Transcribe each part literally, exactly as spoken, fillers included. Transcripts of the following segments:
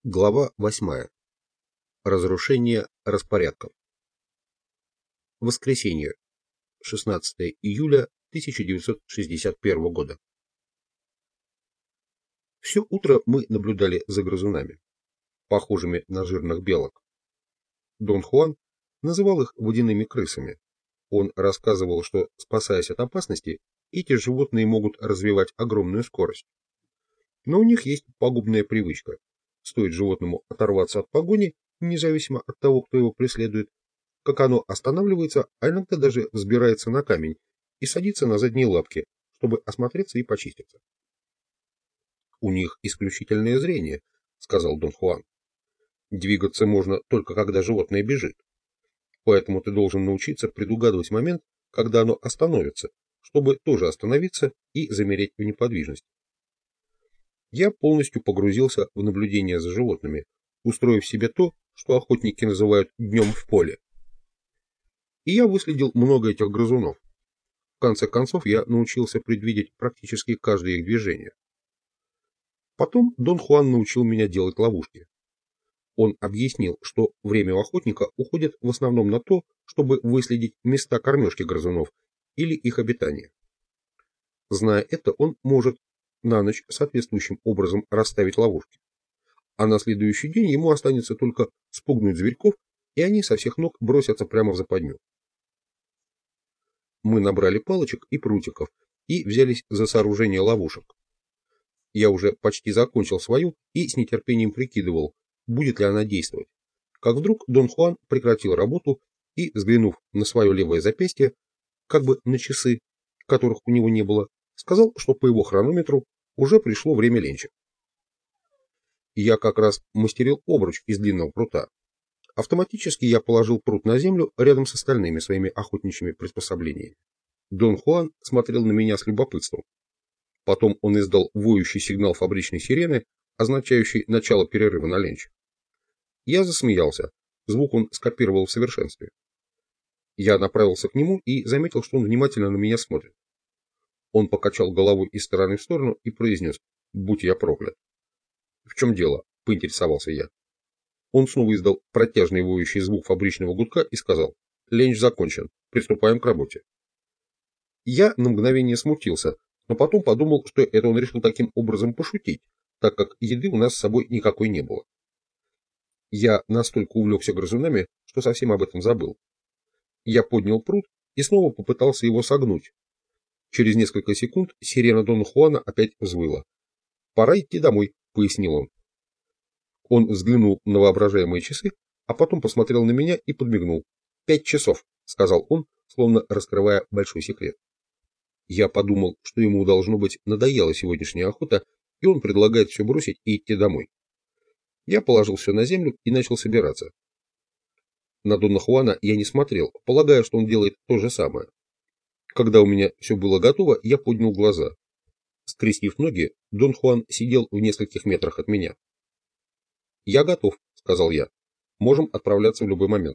Глава восьмая. Разрушение распорядков. Воскресенье, шестнадцатое июля тысяча девятьсот шестьдесят первого года. Все утро мы наблюдали за грызунами, похожими на жирных белок. Дон Хуан называл их водяными крысами. Он рассказывал, что, спасаясь от опасности, эти животные могут развивать огромную скорость. Но у них есть пагубная привычка. Стоит животному оторваться от погони, независимо от того, кто его преследует, как оно останавливается, а иногда даже взбирается на камень и садится на задние лапки, чтобы осмотреться и почиститься. «У них исключительное зрение», — сказал Дон Хуан. «Двигаться можно только когда животное бежит. Поэтому ты должен научиться предугадывать момент, когда оно остановится, чтобы тоже остановиться и замереть в неподвижности». Я полностью погрузился в наблюдение за животными, устроив себе то, что охотники называют днем в поле. И я выследил много этих грызунов. В конце концов, я научился предвидеть практически каждое их движение. Потом Дон Хуан научил меня делать ловушки. Он объяснил, что время у охотника уходит в основном на то, чтобы выследить места кормежки грызунов или их обитания. Зная это, он может на ночь соответствующим образом расставить ловушки. А на следующий день ему останется только спугнуть зверьков, и они со всех ног бросятся прямо в западню. Мы набрали палочек и прутиков и взялись за сооружение ловушек. Я уже почти закончил свою и с нетерпением прикидывал, будет ли она действовать. Как вдруг Дон Хуан прекратил работу и, взглянув на свое левое запястье, как бы на часы, которых у него не было, сказал, что по его хронометру уже пришло время ленча. Я как раз мастерил обруч из длинного прута. Автоматически я положил прут на землю рядом с остальными своими охотничьими приспособлениями. Дон Хуан смотрел на меня с любопытством. Потом он издал воющий сигнал фабричной сирены, означающий начало перерыва на ленч. Я засмеялся. Звук он скопировал в совершенстве. Я направился к нему и заметил, что он внимательно на меня смотрит. Он покачал головой из стороны в сторону и произнес: «Будь я проклят». «В чем дело?» — поинтересовался я. Он снова издал протяжный воющий звук фабричного гудка и сказал: «Ленч закончен. Приступаем к работе». Я на мгновение смутился, но потом подумал, что это он решил таким образом пошутить, так как еды у нас с собой никакой не было. Я настолько увлекся грызунами, что совсем об этом забыл. Я поднял прут и снова попытался его согнуть. Через несколько секунд сирена Дона Хуана опять взвыла. «Пора идти домой», — пояснил он. Он взглянул на воображаемые часы, а потом посмотрел на меня и подмигнул. «Пять часов», — сказал он, словно раскрывая большой секрет. Я подумал, что ему, должно быть, надоела сегодняшняя охота, и он предлагает все бросить и идти домой. Я положил все на землю и начал собираться. На Дона Хуана я не смотрел, полагая, что он делает то же самое. Когда у меня все было готово, я поднял глаза. Скрестив ноги, Дон Хуан сидел в нескольких метрах от меня. «Я готов», — сказал я. «Можем отправляться в любой момент».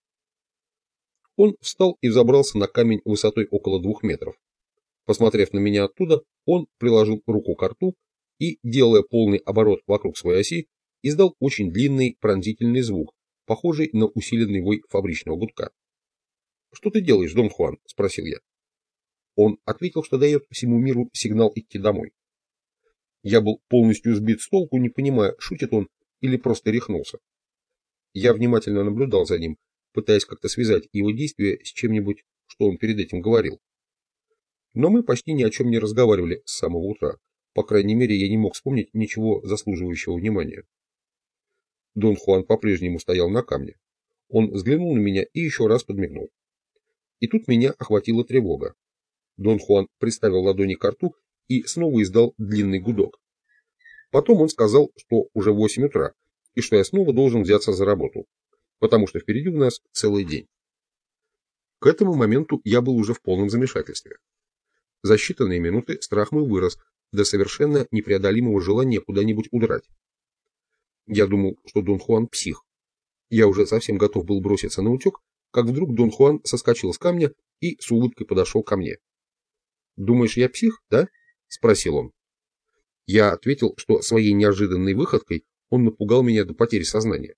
Он встал и взобрался на камень высотой около двух метров. Посмотрев на меня оттуда, он приложил руку к рту и, делая полный оборот вокруг своей оси, издал очень длинный пронзительный звук, похожий на усиленный вой фабричного гудка. «Что ты делаешь, Дон Хуан?» — спросил я. Он ответил, что дает всему миру сигнал идти домой. Я был полностью сбит с толку, не понимая, шутит он или просто рехнулся. Я внимательно наблюдал за ним, пытаясь как-то связать его действия с чем-нибудь, что он перед этим говорил. Но мы почти ни о чем не разговаривали с самого утра. По крайней мере, я не мог вспомнить ничего заслуживающего внимания. Дон Хуан по-прежнему стоял на камне. Он взглянул на меня и еще раз подмигнул. И тут меня охватила тревога. Дон Хуан приставил ладони к рту и снова издал длинный гудок. Потом он сказал, что уже восемь утра, и что я снова должен взяться за работу, потому что впереди у нас целый день. К этому моменту я был уже в полном замешательстве. За считанные минуты страх мой вырос до совершенно непреодолимого желания куда-нибудь удрать. Я думал, что Дон Хуан псих. Я уже совсем готов был броситься на утек, как вдруг Дон Хуан соскочил с камня и с улыбкой подошел ко мне. «Думаешь, я псих, да?» — спросил он. Я ответил, что своей неожиданной выходкой Он напугал меня до потери сознания.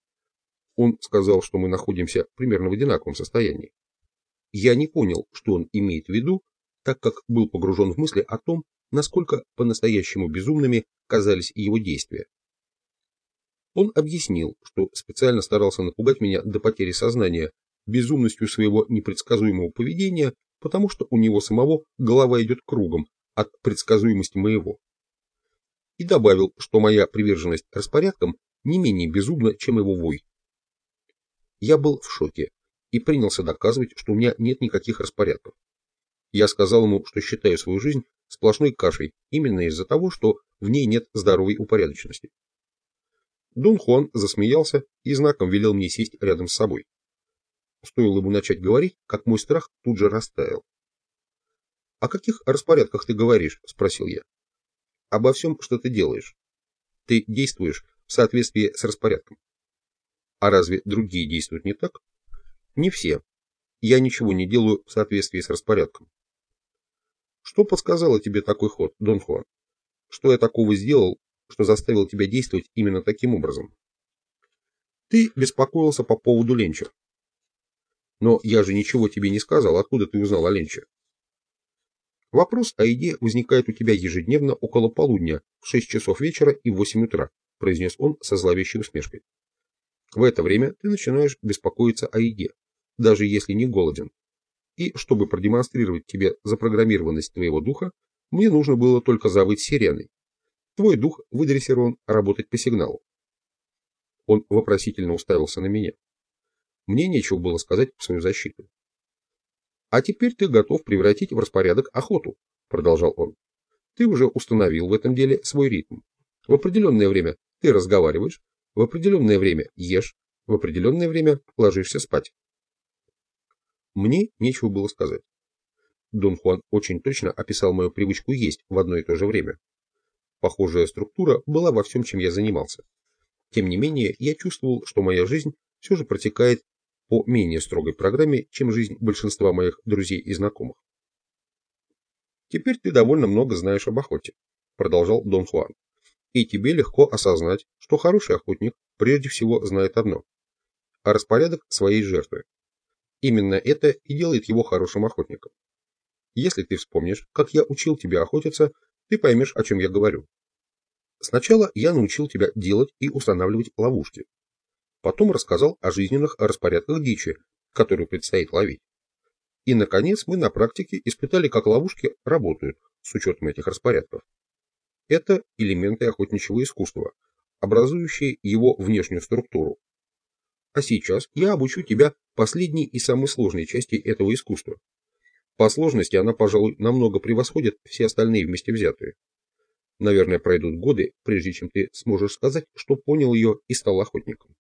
Он сказал, что мы находимся примерно в одинаковом состоянии. Я не понял, что он имеет в виду, так как был погружен в мысли о том, насколько по-настоящему безумными казались его действия. Он объяснил, что специально старался напугать меня до потери сознания безумностью своего непредсказуемого поведения, потому что у него самого голова идет кругом от предсказуемости моего. И добавил, что моя приверженность распорядкам не менее безумна, чем его вой. Я был в шоке и принялся доказывать, что у меня нет никаких распорядков. Я сказал ему, что считаю свою жизнь сплошной кашей, именно из-за того, что в ней нет здоровой упорядоченности. Дон Хуан засмеялся и знаком велел мне сесть рядом с собой. Стоило ему начать говорить, как мой страх тут же растаял. — О каких распорядках ты говоришь? — спросил я. — Обо всем, что ты делаешь. Ты действуешь в соответствии с распорядком. А разве другие действуют не так? Не все. Я ничего не делаю в соответствии с распорядком. Что подсказало тебе такой ход, Дон Хуан? Что я такого сделал, что заставил тебя действовать именно таким образом? Ты беспокоился по поводу Ленча. Но я же ничего тебе не сказал, откуда ты узнал о Ленче? Вопрос о еде возникает у тебя ежедневно около полудня, в шесть часов вечера и в восемь утра, произнес он со зловещей усмешкой. В это время ты начинаешь беспокоиться о еде, даже если не голоден. И чтобы продемонстрировать тебе запрограммированность твоего духа, мне нужно было только завыть сиреной. Твой дух выдрессирован работать по сигналу. Он вопросительно уставился на меня. Мне нечего было сказать в свою защиту. А теперь ты готов превратить в распорядок охоту, продолжал он. Ты уже установил в этом деле свой ритм. В определенное время ты разговариваешь, в определенное время ешь, в определенное время ложишься спать. Мне нечего было сказать. Дон Хуан очень точно описал мою привычку есть в одно и то же время. Похожая структура была во всем, чем я занимался. Тем не менее, я чувствовал, что моя жизнь все же протекает по менее строгой программе, чем жизнь большинства моих друзей и знакомых. «Теперь ты довольно много знаешь об охоте», — продолжал Дон Хуан. «И тебе легко осознать, что хороший охотник прежде всего знает одно — а распорядок своей жертвы. Именно это и делает его хорошим охотником. Если ты вспомнишь, как я учил тебя охотиться, ты поймешь, о чем я говорю. Сначала я научил тебя делать и устанавливать ловушки. Потом рассказал о жизненных распорядках дичи, которую предстоит ловить. И, наконец, мы на практике испытали, как ловушки работают с учетом этих распорядков. Это элементы охотничьего искусства, образующие его внешнюю структуру. А сейчас я обучу тебя последней и самой сложной части этого искусства. По сложности она, пожалуй, намного превосходит все остальные вместе взятые. Наверное, пройдут годы, прежде чем ты сможешь сказать, что понял ее и стал охотником.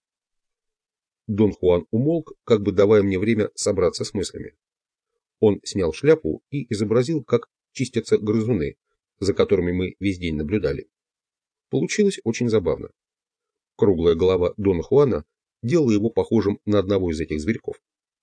Дон Хуан умолк, как бы давая мне время собраться с мыслями. Он снял шляпу и изобразил, как чистятся грызуны, за которыми мы весь день наблюдали. Получилось очень забавно. Круглая голова Дона Хуана делала его похожим на одного из этих зверьков.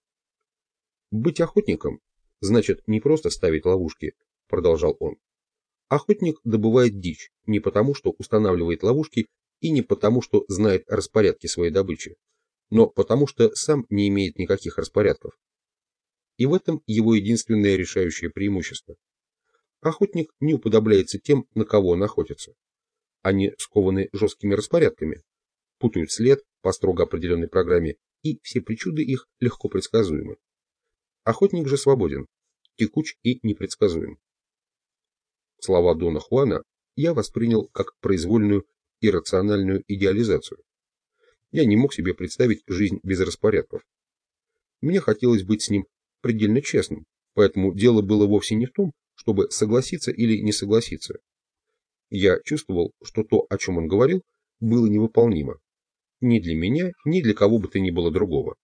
«Быть охотником значит не просто ставить ловушки», — продолжал он. «Охотник добывает дичь не потому, что устанавливает ловушки, и не потому, что знает распорядки своей добычи, но потому что сам не имеет никаких распорядков. И в этом его единственное решающее преимущество. Охотник не уподобляется тем, на кого он охотится. Они скованы жесткими распорядками, путают след по строго определенной программе, и все причуды их легко предсказуемы. Охотник же свободен, текуч и непредсказуем». Слова Дона Хуана я воспринял как произвольную иррациональную идеализацию. Я не мог себе представить жизнь без распорядков. Мне хотелось быть с ним предельно честным, поэтому дело было вовсе не в том, чтобы согласиться или не согласиться. Я чувствовал, что то, о чем он говорил, было невыполнимо. Ни для меня, ни для кого бы то ни было другого.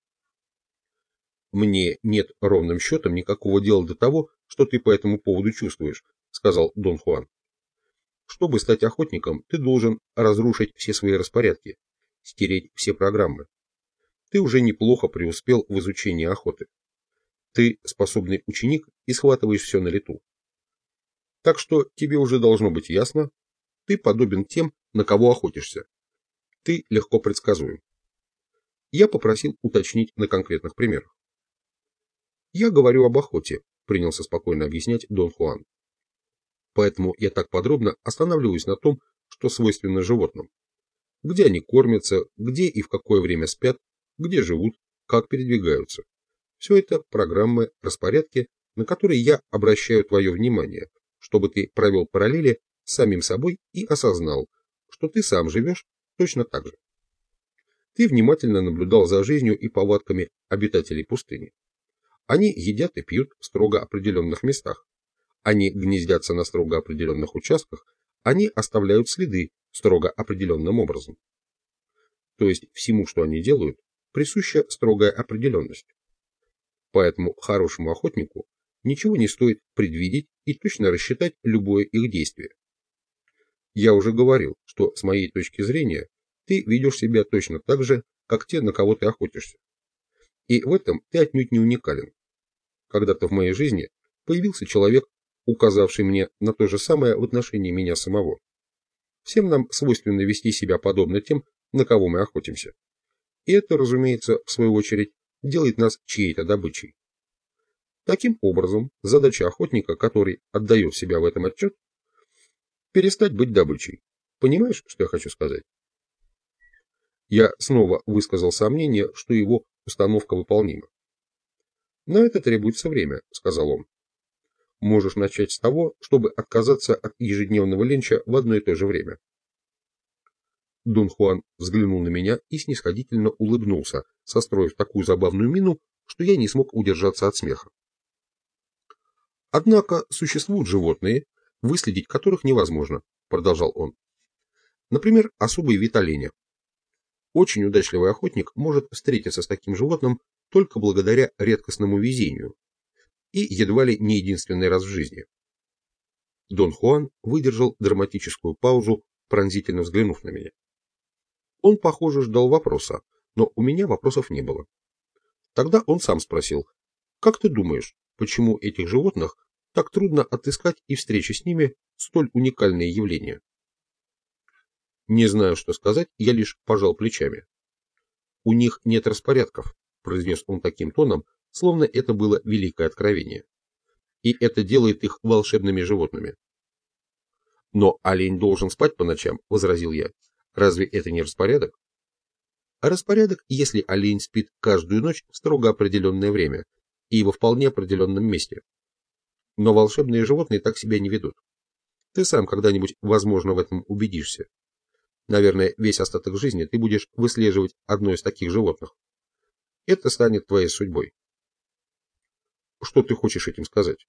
«Мне нет ровным счетом никакого дела до того, что ты по этому поводу чувствуешь», — сказал Дон Хуан. «Чтобы стать охотником, ты должен разрушить все свои распорядки, стереть все программы. Ты уже неплохо преуспел в изучении охоты. Ты способный ученик и схватываешь все на лету. Так что тебе уже должно быть ясно, ты подобен тем, на на кого охотишься. Ты легко предсказуем. Я попросил уточнить на конкретных примерах. Я говорю об охоте, принялся спокойно объяснять Дон Хуан. Поэтому я так подробно останавливаюсь на том, что свойственно животным. Где они кормятся, где и в какое время спят, где живут, как передвигаются. Все это программы, распорядки, на которые я обращаю твое внимание, чтобы ты провел параллели с самим собой и осознал, что ты сам живешь точно так же. Ты внимательно наблюдал за жизнью и повадками обитателей пустыни. Они едят и пьют в строго определенных местах. Они гнездятся на строго определенных участках, они оставляют следы строго определенным образом. То есть всему, что они делают, присуща строгая определенность. Поэтому хорошему охотнику ничего не стоит предвидеть и точно рассчитать любое их действие. Я уже говорил, что с моей точки зрения ты ведешь себя точно так же, как те, на кого ты охотишься. И в этом ты отнюдь не уникален. Когда-то в моей жизни появился человек, указавший мне на то же самое в отношении меня самого. Всем нам свойственно вести себя подобно тем, на кого мы охотимся. И это, разумеется, в свою очередь, делает нас чьей-то добычей. Таким образом, задача охотника, который отдает себя в этом отчет, перестать быть добычей. Понимаешь, что я хочу сказать? Я снова высказал сомнение, что его установка выполнима. «На это требуется время», — сказал он. «Можешь начать с того, чтобы отказаться от ежедневного ленча в одно и то же время». Дон Хуан взглянул на меня и снисходительно улыбнулся, состроив такую забавную мину, что я не смог удержаться от смеха. «Однако существуют животные, выследить которых невозможно», — продолжал он. «Например, особый вид оленя. Очень удачливый охотник может встретиться с таким животным только благодаря редкостному везению и едва ли не единственный раз в жизни». Дон Хуан выдержал драматическую паузу, пронзительно взглянув на меня. Он, похоже, ждал вопроса, но у меня вопросов не было. Тогда он сам спросил: «Как ты думаешь, почему этих животных так трудно отыскать и встреча с ними столь уникальное явление?» Не знаю, что сказать, я лишь пожал плечами. «У них нет распорядков», — произнес он таким тоном, словно это было великое откровение. «И это делает их волшебными животными». «Но олень должен спать по ночам», — возразил я. «Разве это не распорядок?» «А распорядок, если олень спит каждую ночь в строго определенное время и во вполне определенном месте. Но волшебные животные так себя не ведут. Ты сам когда-нибудь, возможно, в этом убедишься. Наверное, весь остаток жизни ты будешь выслеживать одно из таких животных. Это станет твоей судьбой». «Что ты хочешь этим сказать?»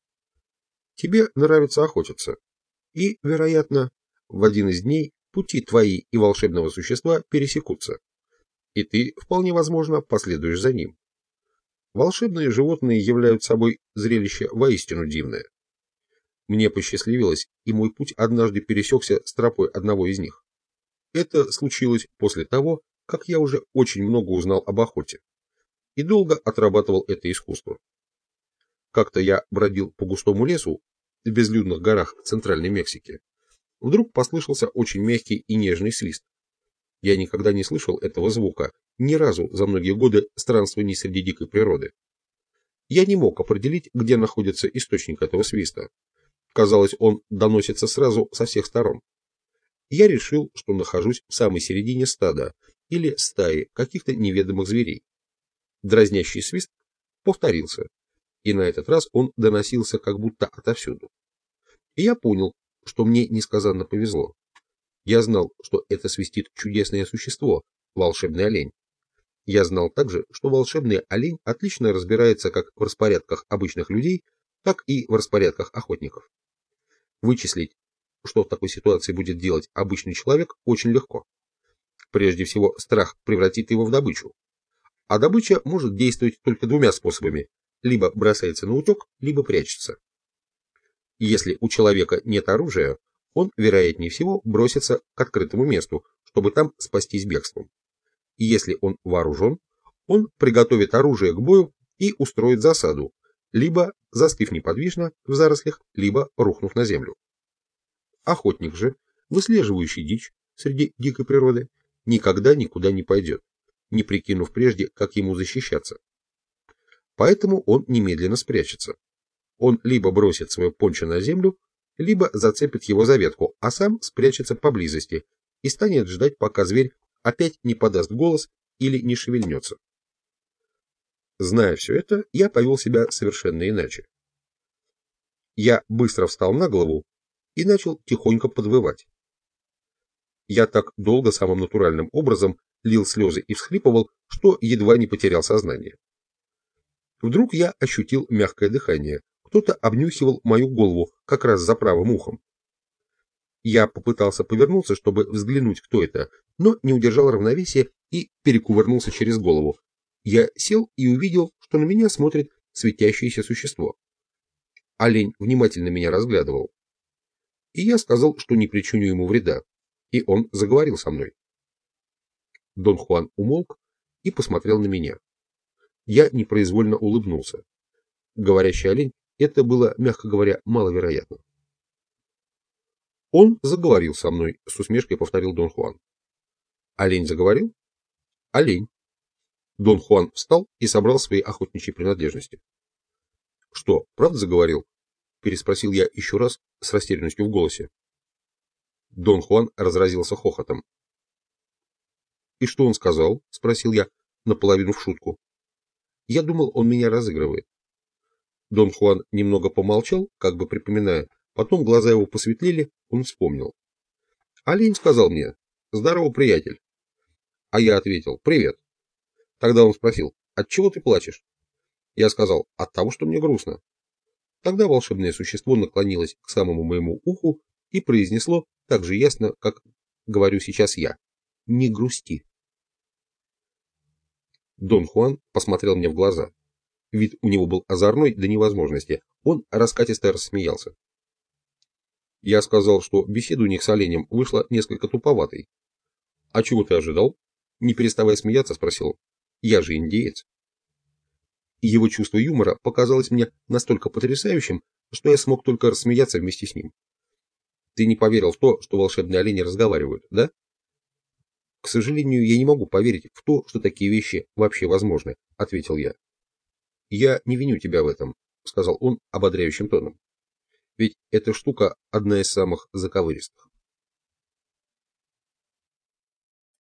«Тебе нравится охотиться. И, вероятно, в один из дней пути твои и волшебного существа пересекутся. И ты, вполне возможно, последуешь за ним. Волшебные животные являются собой зрелище воистину дивное. Мне посчастливилось, и мой путь однажды пересекся с тропой одного из них. Это случилось после того, как я уже очень много узнал об охоте и долго отрабатывал это искусство. Как-то я бродил по густому лесу в безлюдных горах Центральной Мексики. Вдруг послышался очень мягкий и нежный свист. Я никогда не слышал этого звука, ни разу за многие годы странствований среди дикой природы. Я не мог определить, где находится источник этого свиста. Казалось, он доносится сразу со всех сторон. Я решил, что нахожусь в самой середине стада или стаи каких-то неведомых зверей. Дразнящий свист повторился, и на этот раз он доносился как будто отовсюду. И я понял, что мне несказанно повезло. Я знал, что это свистит чудесное существо, волшебный олень. Я знал также, что волшебный олень отлично разбирается как в распорядках обычных людей, так и в распорядках охотников. Вычислить, что в такой ситуации будет делать обычный человек, очень легко. Прежде всего, страх превратит его в добычу. А добыча может действовать только двумя способами: либо бросается на утек, либо прячется. И если у человека нет оружия, он, вероятнее всего, бросится к открытому месту, чтобы там спастись бегством. И если он вооружен, он приготовит оружие к бою и устроит засаду, либо застыв неподвижно в зарослях, либо рухнув на землю. Охотник же, выслеживающий дичь, среди дикой природы, никогда никуда не пойдет, не прикинув прежде, как ему защищаться. Поэтому он немедленно спрячется. Он либо бросит свое пончо на землю, либо зацепит его за ветку, а сам спрячется поблизости и станет ждать, пока зверь опять не подаст голос или не шевельнется. Зная все это, я повел себя совершенно иначе. Я быстро встал на голову и начал тихонько подвывать. Я так долго самым натуральным образом лил слезы и всхлипывал, что едва не потерял сознание. Вдруг я ощутил мягкое дыхание. Кто-то обнюхивал мою голову как раз за правым ухом. Я попытался повернуться, чтобы взглянуть, кто это, но не удержал равновесия и перекувырнулся через голову. Я сел и увидел, что на меня смотрит светящееся существо. Олень внимательно меня разглядывал. И я сказал, что не причиню ему вреда, и он заговорил со мной. Дон Хуан умолк и посмотрел на меня. Я непроизвольно улыбнулся. Говорящий олень — это было, мягко говоря, маловероятно. Он заговорил со мной, с усмешкой повторил Дон Хуан. Олень заговорил? Олень. Дон Хуан встал и собрал свои охотничьи принадлежности. Что, правда заговорил? Переспросил я еще раз с растерянностью в голосе. Дон Хуан разразился хохотом. И что он сказал? Спросил я, наполовину в шутку. Я думал, он меня разыгрывает. Дон Хуан немного помолчал, как бы припоминая, потом глаза его посветлели, он вспомнил. Олень сказал мне: «Здорово, приятель». А я ответил: «Привет». Тогда он спросил: «Отчего ты плачешь?» Я сказал: «От того, что мне грустно». Тогда волшебное существо наклонилось к самому моему уху и произнесло так же ясно, как говорю сейчас я: «Не грусти». Дон Хуан посмотрел мне в глаза. Вид у него был озорной до невозможности. Он раскатисто рассмеялся. Я сказал, что беседа у них с оленем вышла несколько туповатой. «А чего ты ожидал?» Не переставая смеяться, спросил. «Я же индеец». Его чувство юмора показалось мне настолько потрясающим, что я смог только рассмеяться вместе с ним. «Ты не поверил в то, что волшебные олени разговаривают, да?» «К сожалению, я не могу поверить в то, что такие вещи вообще возможны», — ответил я. «Я не виню тебя в этом», — сказал он ободряющим тоном. «Ведь эта штука одна из самых заковыристых».